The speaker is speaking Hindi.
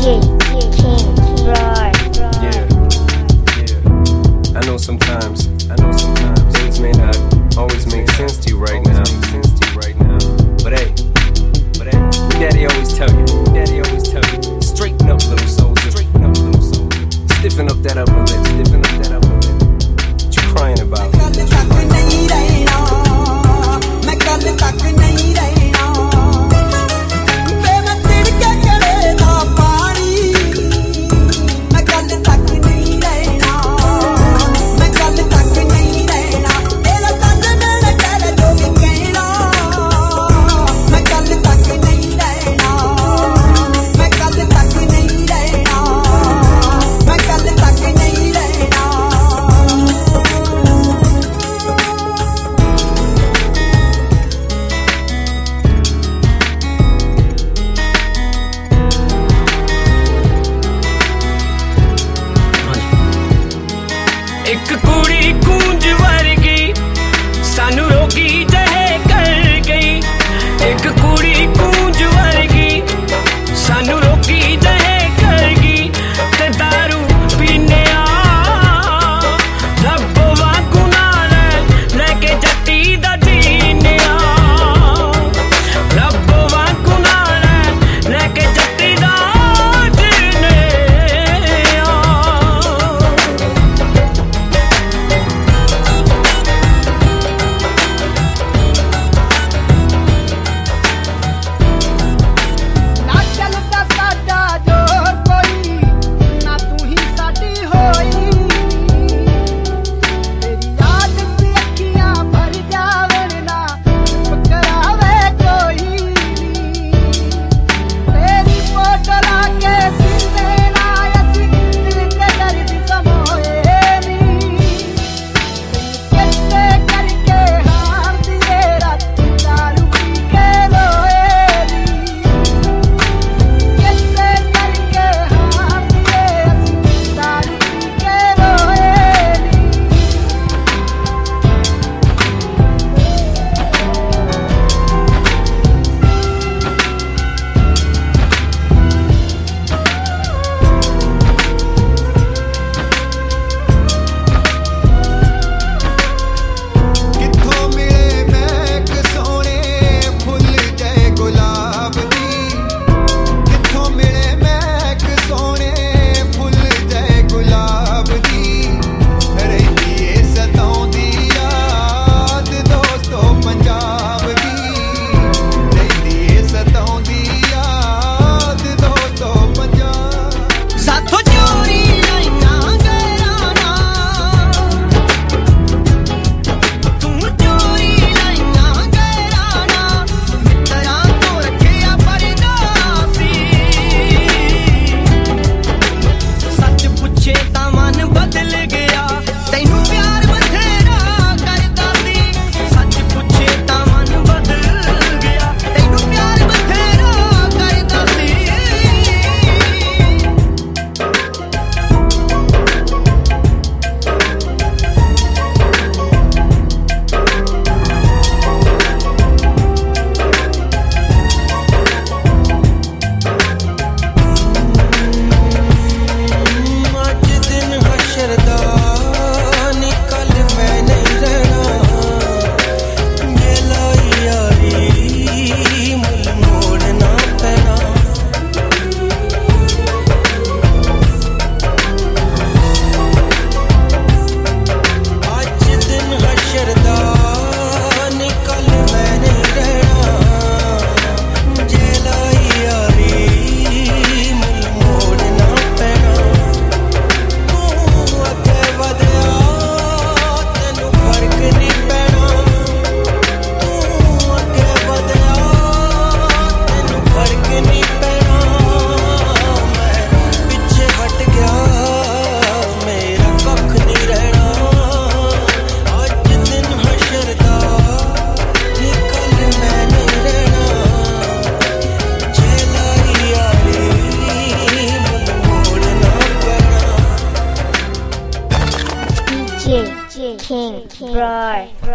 I know sometimes things may not always make sense to you right now. But hey, Daddy always tell you, straighten up, little soldier. Stiffen up that upper lip, What you crying about? एक कुड़ी कूंज वर्गी सानू रोगी जहे कर गई एक कुड़ी कूंज वर्गी सानू रोगी जहे कर गई ते दारू पीने आ रब्बो वांगू नाल लेके जट्टी दा जीने आ रब्बो वांगू नाल लेके जट्टी दा जीने आ King Roy.